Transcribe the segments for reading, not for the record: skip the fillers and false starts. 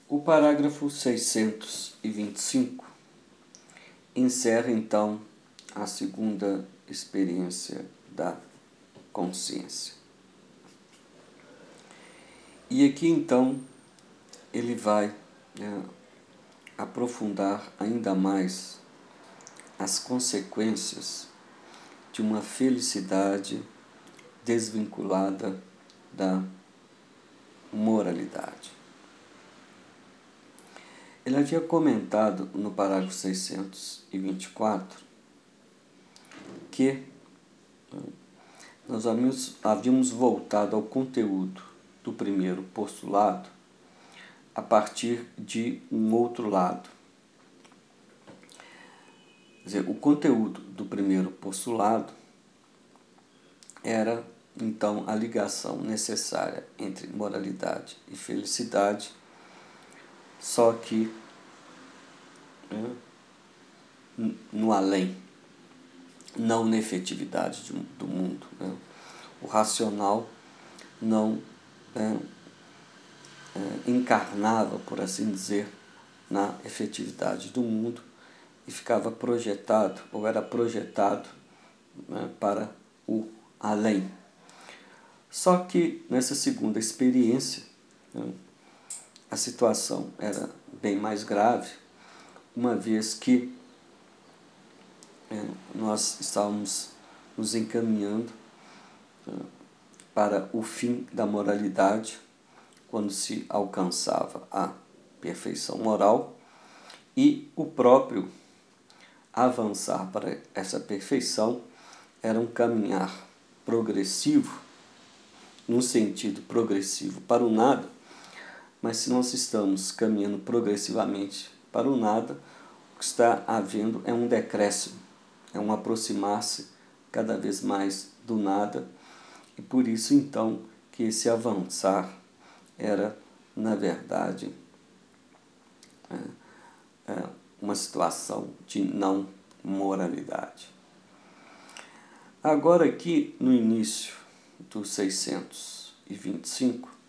O parágrafo 625 encerra, então, a segunda experiência da consciência. E aqui, então, ele vai aprofundar ainda mais as consequências de uma felicidade desvinculada da moralidade. Ele havia comentado no parágrafo 624 que nós havíamos voltado ao conteúdo do primeiro postulado a partir de um outro lado. Quer dizer, o conteúdo do primeiro postulado era, então, a ligação necessária entre moralidade e felicidade, só que no além, não na efetividade do mundo. O racional não encarnava, por assim dizer, na efetividade do mundo e ficava projetado, ou era projetado, para o além. Só que nessa segunda experiência, a situação era bem mais grave, uma vez que nós estávamos nos encaminhando para o fim da moralidade, quando se alcançava a perfeição moral, e o próprio avançar para essa perfeição era um caminhar progressivo, no sentido progressivo para o nada, mas se nós estamos caminhando progressivamente para o nada, o que está havendo é um decréscimo, é um aproximar-se cada vez mais do nada, e por isso então que esse avançar era, na verdade, uma situação de não moralidade. Agora aqui no início do 625,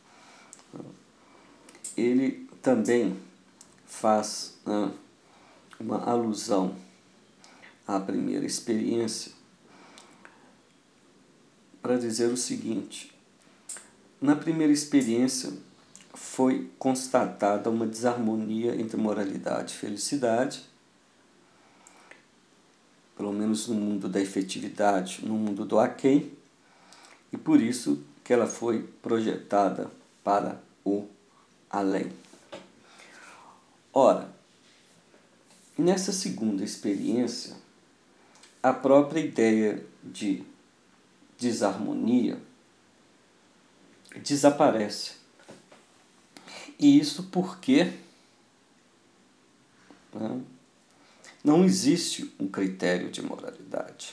ele também faz uma alusão à primeira experiência para dizer o seguinte: na primeira experiência foi constatada uma desarmonia entre moralidade e felicidade, pelo menos no mundo da efetividade, no mundo do aquém, e por isso que ela foi projetada para o além. Ora, nessa segunda experiência, a própria ideia de desarmonia desaparece. E isso porque não existe um critério de moralidade.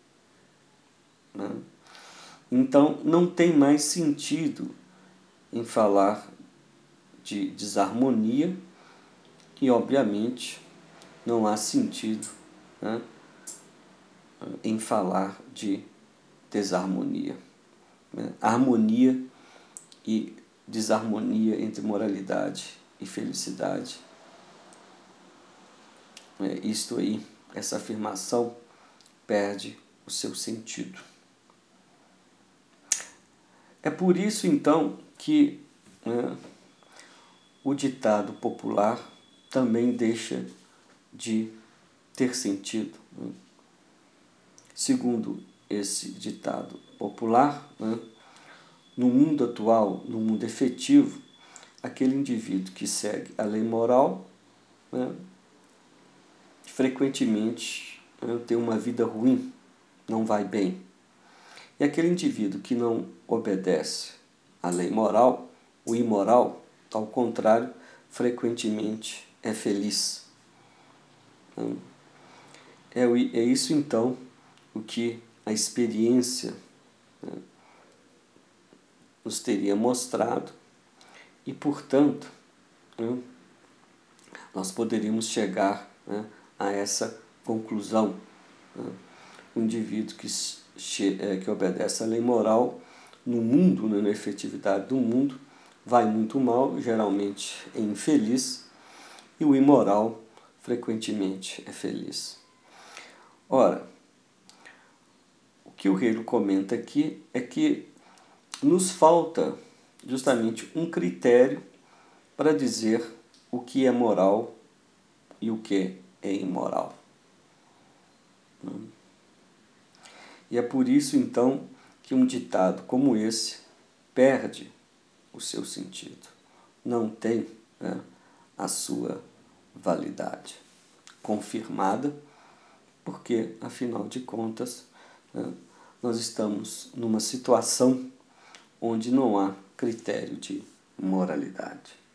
Então, não tem mais sentido em falar de desarmonia e, obviamente, não há sentido em falar de desarmonia. Harmonia e desarmonia entre moralidade e felicidade. Isto aí, essa afirmação perde o seu sentido. É por isso, então, que o ditado popular também deixa de ter sentido. Segundo esse ditado popular, no mundo atual, no mundo efetivo, aquele indivíduo que segue a lei moral frequentemente tem uma vida ruim, não vai bem. E aquele indivíduo que não obedece à lei moral, o imoral, ao contrário, frequentemente é feliz. É isso, então, o que a experiência nos teria mostrado e, portanto, nós poderíamos chegar a essa conclusão. O indivíduo que obedece à lei moral no mundo, na efetividade do mundo, vai muito mal, geralmente é infeliz, e o imoral frequentemente é feliz. Ora, o que o Hegel comenta aqui é que nos falta justamente um critério para dizer o que é moral e o que é imoral. E é por isso, então, que um ditado como esse perde o seu sentido, não tem, né, a sua validade confirmada, porque, afinal de contas, né, nós estamos numa situação onde não há critério de moralidade.